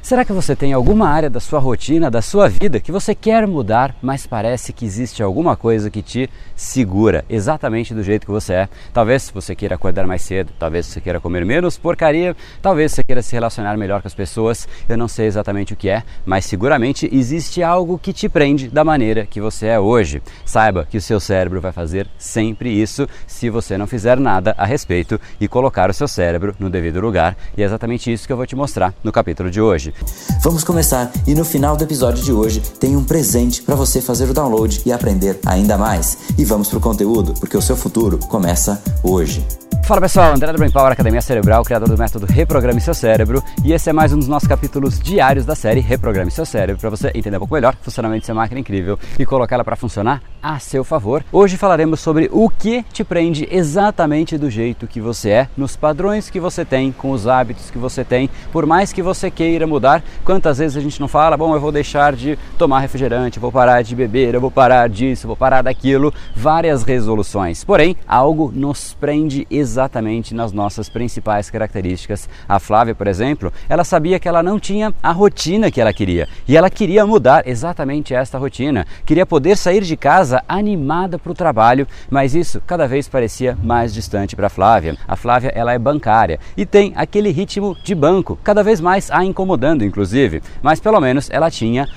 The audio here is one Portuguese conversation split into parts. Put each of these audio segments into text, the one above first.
Será que você tem alguma área da sua rotina, da sua vida, que você quer mudar, mas parece que existe alguma coisa que te segura exatamente do jeito que você é? Talvez você queira acordar mais cedo, talvez você queira comer menos porcaria, talvez você queira se relacionar melhor com as pessoas. Eu não sei exatamente o que é, mas seguramente existe algo que te prende da maneira que você é hoje. Saiba que o seu cérebro vai fazer sempre isso se você não fizer nada a respeito e colocar o seu cérebro no devido lugar. E é exatamente isso que eu vou te mostrar no capítulo de hoje. Vamos começar e no final do episódio de hoje tem um presente para você fazer o download e aprender ainda mais. E vamos pro conteúdo, porque o seu futuro começa hoje. Fala pessoal, André do Brain Power, Academia Cerebral, criador do método Reprograme Seu Cérebro, e esse é mais um dos nossos capítulos diários da série Reprograme Seu Cérebro, para você entender um pouco melhor o funcionamento de sua máquina incrível e colocá-la para funcionar a seu favor. Hoje falaremos sobre o que te prende exatamente do jeito que você é, nos padrões que você tem, com os hábitos que você tem, por mais que você queira mudar. Quantas vezes a gente não fala, bom, eu vou deixar de tomar refrigerante, eu vou parar de beber, eu vou parar disso, eu vou parar daquilo, várias resoluções. Porém, algo nos prende exatamente nas nossas principais características. A Flávia, por exemplo, ela sabia que ela não tinha a rotina que ela queria e ela queria mudar exatamente esta rotina. Queria poder sair de casa animada para o trabalho, mas isso cada vez parecia mais distante para a Flávia. A Flávia, ela é bancária e tem aquele ritmo de banco, cada vez mais a incomodando, inclusive, mas pelo menos ela tinha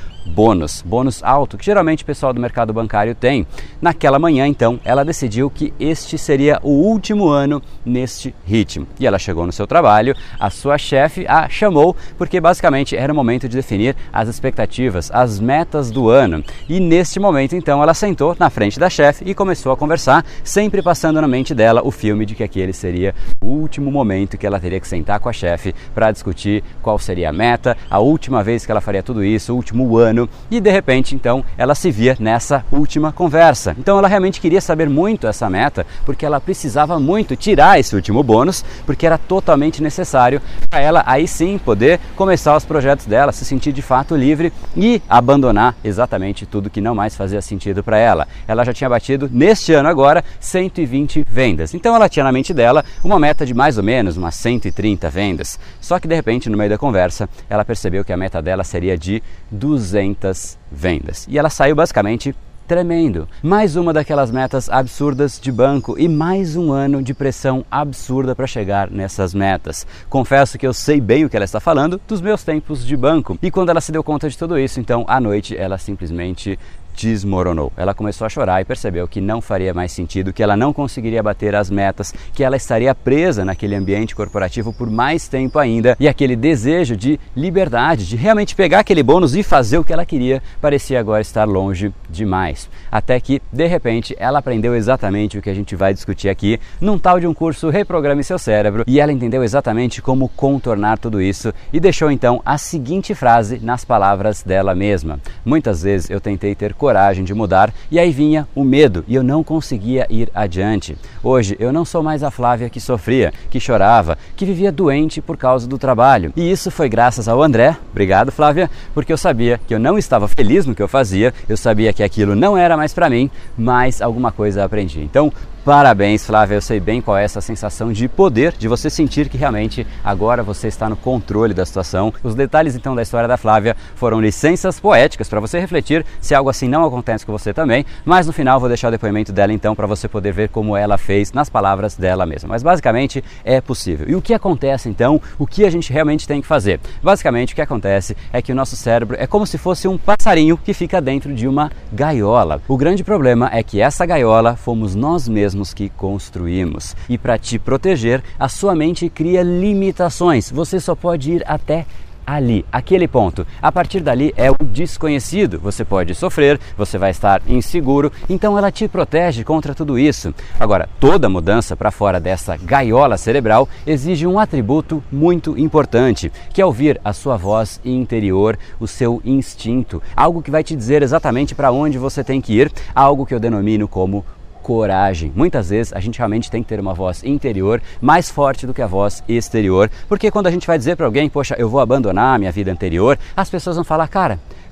bônus alto, que geralmente o pessoal do mercado bancário tem. Naquela manhã, então, ela decidiu que este seria o último ano neste ritmo. E ela chegou no seu trabalho, a sua chefe a chamou, porque basicamente era o momento de definir as expectativas, as metas do ano. E neste momento, então, ela sentou na frente da chefe e começou a conversar, sempre passando na mente dela o filme de que aquele seria o último momento que ela teria que sentar com a chefe para discutir qual seria a meta, a última vez que ela faria tudo isso, o último ano. E de repente, então, ela se via nessa última conversa. Então ela realmente queria saber muito essa meta, porque ela precisava muito tirar esse último bônus, porque era totalmente necessário para ela aí sim poder começar os projetos dela, se sentir de fato livre e abandonar exatamente tudo que não mais fazia sentido para ela. Ela já tinha batido neste ano agora 120 vendas. Então ela tinha na mente dela uma meta de mais ou menos umas 130 vendas. Só que de repente, no meio da conversa, ela percebeu que a meta dela seria de 200 vendas. E ela saiu basicamente tremendo. Mais uma daquelas metas absurdas de banco e mais um ano de pressão absurda para chegar nessas metas. Confesso que eu sei bem o que ela está falando dos meus tempos de banco. E quando ela se deu conta de tudo isso, então, à noite, ela simplesmente desmoronou. Ela começou a chorar e percebeu que não faria mais sentido, que ela não conseguiria bater as metas, que ela estaria presa naquele ambiente corporativo por mais tempo ainda, e aquele desejo de liberdade, de realmente pegar aquele bônus e fazer o que ela queria, parecia agora estar longe demais. Até que, de repente, ela aprendeu exatamente o que a gente vai discutir aqui num tal de um curso Reprograme Seu Cérebro, e ela entendeu exatamente como contornar tudo isso e deixou então a seguinte frase nas palavras dela mesma: muitas vezes eu tentei ter coragem de mudar e aí vinha o medo e eu não conseguia ir adiante. Hoje eu não sou mais a Flávia que sofria, que chorava, que vivia doente por causa do trabalho. E isso foi graças ao André, obrigado Flávia, porque eu sabia que eu não estava feliz no que eu fazia, eu sabia que aquilo não era mais para mim, mas alguma coisa aprendi. Então, parabéns Flávia, eu sei bem qual é essa sensação de poder, de você sentir que realmente agora você está no controle da situação. Os detalhes então da história da Flávia foram licenças poéticas para você refletir se algo assim não acontece com você também, mas no final vou deixar o depoimento dela então para você poder ver como ela fez nas palavras dela mesma. Mas basicamente é possível. E o que acontece então? O que a gente realmente tem que fazer? Basicamente o que acontece é que o nosso cérebro é como se fosse um passarinho que fica dentro de uma gaiola. O grande problema é que essa gaiola fomos nós mesmos que construímos. E para te proteger, a sua mente cria limitações. Você só pode ir até ali, aquele ponto. A partir dali é o desconhecido. Você pode sofrer, você vai estar inseguro, então ela te protege contra tudo isso. Agora, toda mudança para fora dessa gaiola cerebral exige um atributo muito importante, que é ouvir a sua voz interior, o seu instinto, algo que vai te dizer exatamente para onde você tem que ir, algo que eu denomino como coragem. Muitas vezes a gente realmente tem que ter uma voz interior mais forte do que a voz exterior, porque quando a gente vai dizer para alguém, poxa, eu vou abandonar a minha vida anterior, as pessoas vão falar, cara,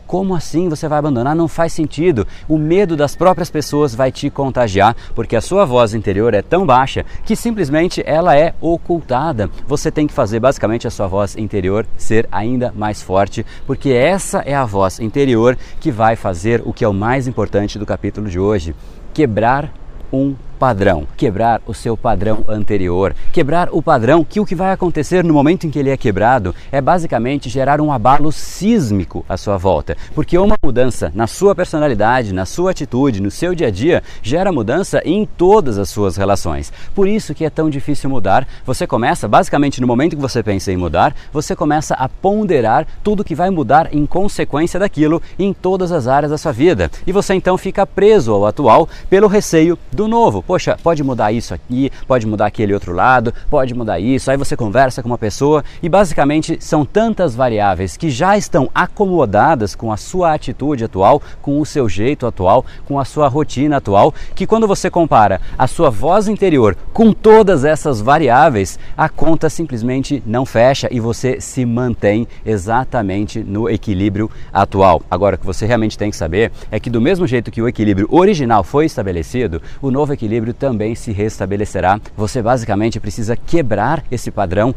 Como assim você vai abandonar? Não faz sentido. O medo das próprias pessoas vai te contagiar, porque a sua voz interior é tão baixa que simplesmente ela é ocultada. Você tem que fazer basicamente a sua voz interior ser ainda mais forte, porque essa é a voz interior que vai fazer o que é o mais importante do capítulo de hoje: quebrar um padrão, quebrar o seu padrão anterior, quebrar o padrão que o que vai acontecer no momento em que ele é quebrado é basicamente gerar um abalo sísmico à sua volta, porque uma mudança na sua personalidade, na sua atitude, no seu dia a dia, gera mudança em todas as suas relações. Por isso que é tão difícil mudar. Você começa, basicamente no momento que você pensa em mudar, você começa a ponderar tudo que vai mudar em consequência daquilo em todas as áreas da sua vida, e você então fica preso ao atual pelo receio do novo. Poxa, pode mudar isso aqui, pode mudar aquele outro lado, pode mudar isso. Aí você conversa com uma pessoa e basicamente são tantas variáveis que já estão acomodadas com a sua atitude atual, com o seu jeito atual, com a sua rotina atual, que quando você compara a sua voz interior com todas essas variáveis, a conta simplesmente não fecha e você se mantém exatamente no equilíbrio atual. Agora, o que você realmente tem que saber é que do mesmo jeito que o equilíbrio original foi estabelecido, o novo equilíbrio também se restabelecerá. Você basicamente precisa quebrar esse padrão,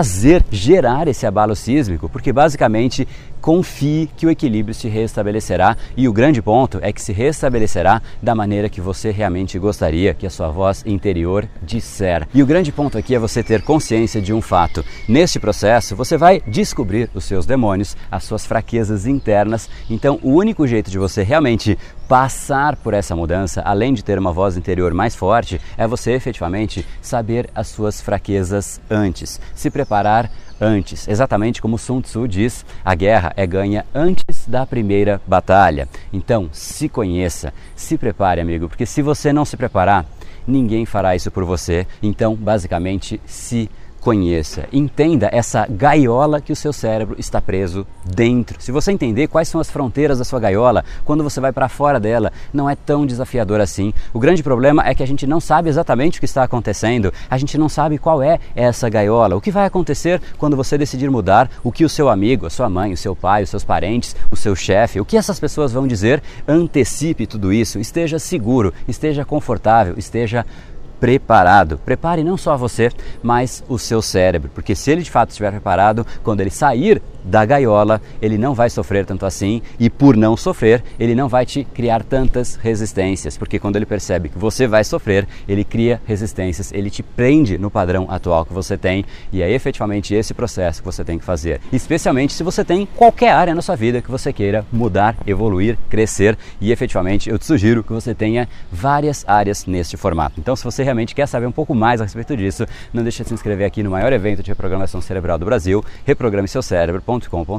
gerar esse abalo sísmico, porque basicamente confie que o equilíbrio se restabelecerá, e o grande ponto é que se restabelecerá da maneira que você realmente gostaria, que a sua voz interior disser. E o grande ponto aqui é você ter consciência de um fato: neste processo você vai descobrir os seus demônios, as suas fraquezas internas. Então o único jeito de você realmente passar por essa mudança, além de ter uma voz interior mais forte, é você efetivamente saber as suas fraquezas antes, se preparar antes. Exatamente como Sun Tzu diz, a guerra é ganha antes da primeira batalha. Então, se conheça, se prepare, amigo, porque se você não se preparar, ninguém fará isso por você. Então, basicamente, se conheça, entenda essa gaiola que o seu cérebro está preso dentro. Se você entender quais são as fronteiras da sua gaiola, quando você vai para fora dela, não é tão desafiador assim. O grande problema é que a gente não sabe exatamente o que está acontecendo, a gente não sabe qual é essa gaiola. O que vai acontecer quando você decidir mudar, o que o seu amigo, a sua mãe, o seu pai, os seus parentes, o seu chefe, o que essas pessoas vão dizer? Antecipe tudo isso, esteja seguro, esteja confortável, esteja preparado. Prepare não só você, mas o seu cérebro, porque se ele de fato estiver preparado, quando ele sair da gaiola, ele não vai sofrer tanto assim, e por não sofrer, ele não vai te criar tantas resistências, porque quando ele percebe que você vai sofrer, ele cria resistências, ele te prende no padrão atual que você tem, e é efetivamente esse processo que você tem que fazer, especialmente se você tem qualquer área na sua vida que você queira mudar, evoluir, crescer, e efetivamente eu te sugiro que você tenha várias áreas neste formato. Então, se você realmente quer saber um pouco mais a respeito disso, não deixe de se inscrever aqui no maior evento de reprogramação cerebral do Brasil, reprogrameseucerebro.com.br.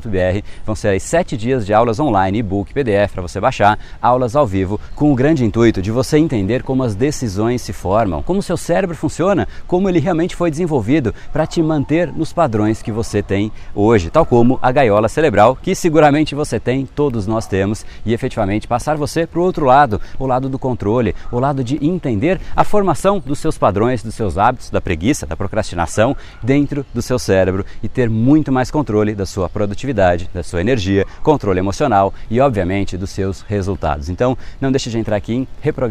Vão ser aí 7 dias de aulas online, e-book, PDF para você baixar, aulas ao vivo, com o grande intuito de você entender como as decisões se formam, como o seu cérebro funciona, como ele realmente foi desenvolvido para te manter nos padrões que você tem hoje, tal como a gaiola cerebral, que seguramente você tem, todos nós temos, e efetivamente passar você para o outro lado, o lado do controle, o lado de entender a formação dos seus padrões, dos seus hábitos, da preguiça, da procrastinação dentro do seu cérebro, e ter muito mais controle da sua produtividade, da sua energia, controle emocional e obviamente dos seus resultados. Então não deixe de entrar aqui em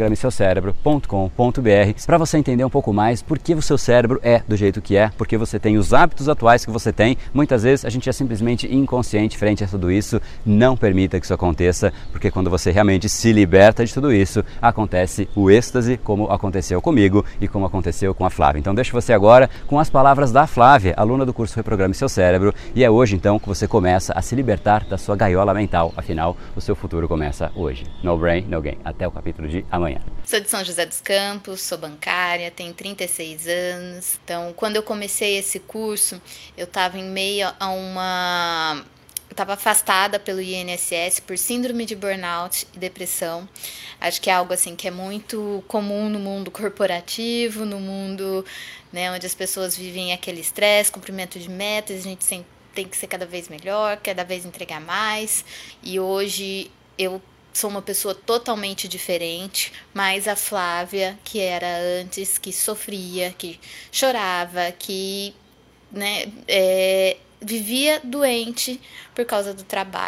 reprogrameseucerebro.com.br para você entender um pouco mais por que o seu cérebro é do jeito que é, porque você tem os hábitos atuais que você tem. Muitas vezes a gente é simplesmente inconsciente frente a tudo isso. Não permita que isso aconteça, porque quando você realmente se liberta de tudo isso, acontece o êxtase, como aconteceu comigo e como aconteceu com a Flávia. Então deixo você agora com as palavras da Flávia, aluna do curso Reprograme Seu Cérebro, e é hoje então que você começa a se libertar da sua gaiola mental. Afinal, o seu futuro começa hoje. No brain, no gain. Até o capítulo de amanhã. Sou de São José dos Campos, sou bancária, tenho 36 anos. Então, quando eu comecei esse curso, eu estava em meio a uma... Eu estava afastada pelo INSS por síndrome de burnout e depressão. Acho que é algo assim que é muito comum no mundo corporativo, no mundo, né, onde as pessoas vivem aquele estresse, cumprimento de metas, a gente sempre tem que ser cada vez melhor, cada vez entregar mais. E hoje eu sou uma pessoa totalmente diferente, mas a Flávia, que era antes, que sofria, que chorava, que, né, vivia doente por causa do trabalho.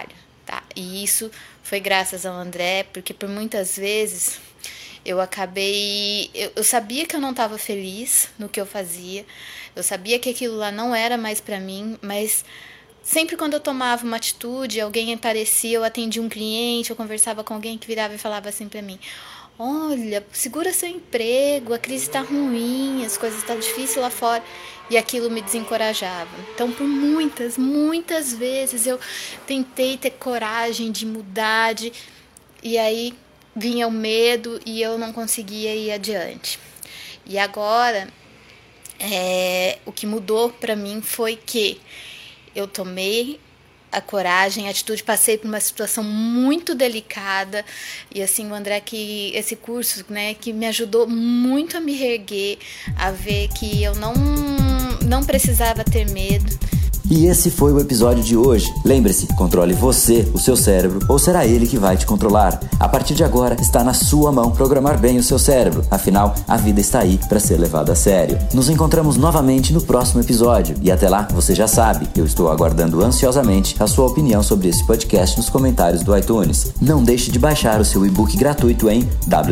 tá? E isso foi graças ao André, porque por muitas vezes eu sabia que eu não estava feliz no que eu fazia, eu sabia que aquilo lá não era mais para mim, mas sempre quando eu tomava uma atitude, alguém aparecia, eu atendia um cliente, eu conversava com alguém que virava e falava assim para mim: olha, segura seu emprego, a crise está ruim, as coisas estão difíceis lá fora. E aquilo me desencorajava. Então, por muitas vezes eu tentei ter coragem de mudar, e aí vinha o medo e eu não conseguia ir adiante. E agora, o que mudou para mim foi que eu tomei a coragem, a atitude, passei por uma situação muito delicada, e assim, o André, que esse curso, né, que me ajudou muito a me reerguer, a ver que eu não precisava ter medo. E esse foi o episódio de hoje. Lembre-se, controle você, o seu cérebro, ou será ele que vai te controlar? A partir de agora, está na sua mão programar bem o seu cérebro. Afinal, a vida está aí para ser levada a sério. Nos encontramos novamente no próximo episódio. E até lá, você já sabe, eu estou aguardando ansiosamente a sua opinião sobre esse podcast nos comentários do iTunes. Não deixe de baixar o seu e-book gratuito em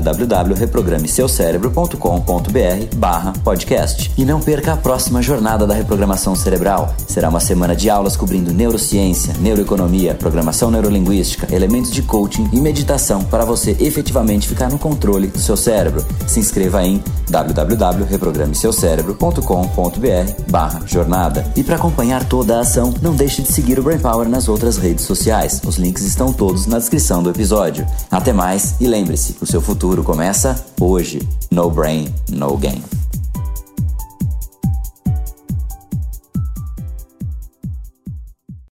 www.reprogrameseucerebro.com.br/podcast. E não perca a próxima jornada da reprogramação cerebral. Será uma semana de aulas cobrindo neurociência, neuroeconomia, programação neurolinguística, elementos de coaching e meditação para você efetivamente ficar no controle do seu cérebro. Se inscreva em www.reprogrameseucerebro.com.br/jornada. E para acompanhar toda a ação, não deixe de seguir o Brain Power nas outras redes sociais. Os links estão todos na descrição do episódio. Até mais e lembre-se, o seu futuro começa hoje. No brain, no game.